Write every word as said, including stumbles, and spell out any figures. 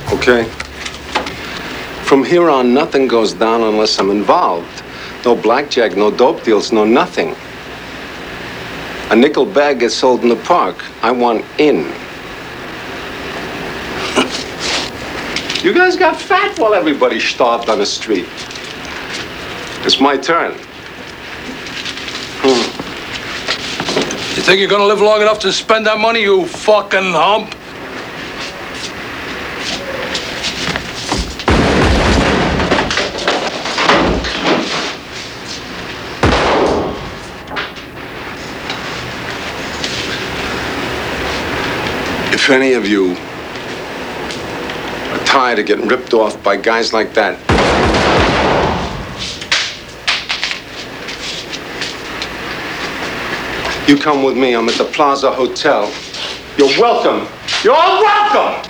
Okay? From here on, nothing goes down unless I'm involved. No blackjack, no dope deals, no nothing. A nickel bag gets sold in the park. I want in. You guys got fat while everybody starved on the street. It's my turn. Hmm. You think you're gonna live long enough to spend that money, you fucking hump? If any of you are tired of getting ripped off by guys like that, you come with me. I'm at the Plaza Hotel. You're welcome. You're all welcome!